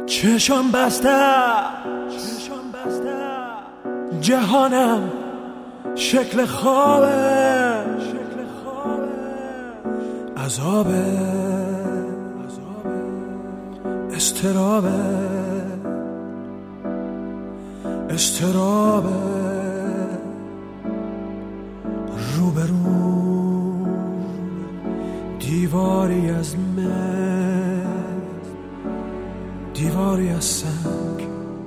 چشم بسته جهانم شکل خوابه، عذابه، استرابه، روبرو دیواری از دیواری از سنگ،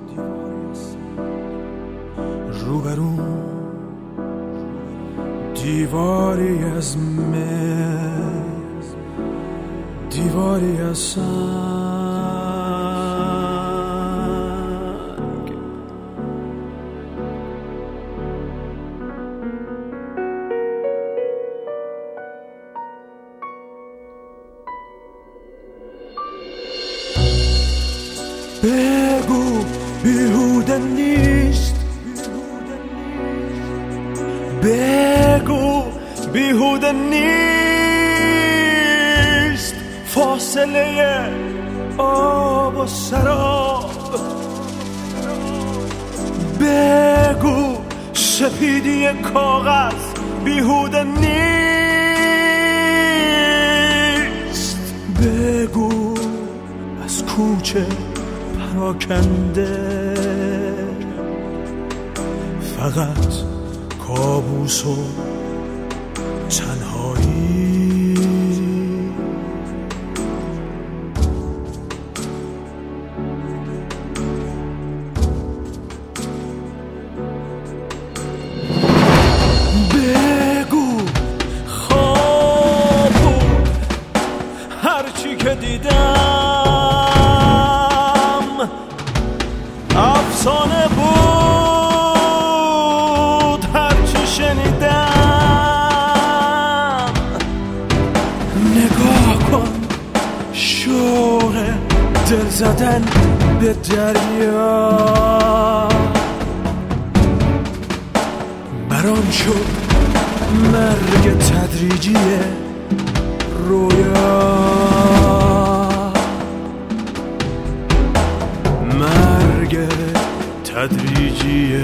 روبرو دیواری از دیواری از سنگ. بگو بیهوده نیست، بگو بیهوده نیست، فاصله آب و سراب. بگو سپیدی کاغذ بیهوده نیست، بگو از کوچه پراکنده فقط کابوس و تنهایی. بگو خواب بود هرچی که دیدم، افسانه بود هرچی شنیدم. نگاه کن شوق دل زدن به دریا، برام شد مرگ تدریجی رویا، مرگ تدریجی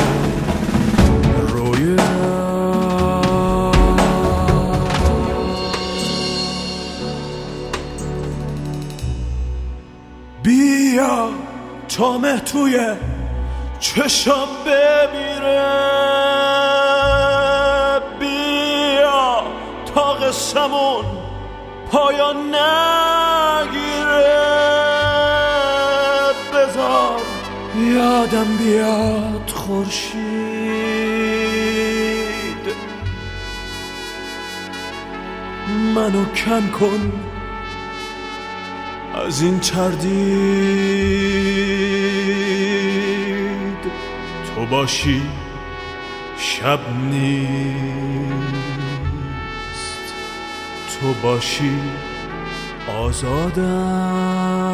رویا. بیا تا مه توی چشم بمیره، بیا تا قصمون پایان نگیره، بذار یادم بیاد خورشید، منو کم کن از این تردید. تو باشی شب نیست، تو باشی آزادم.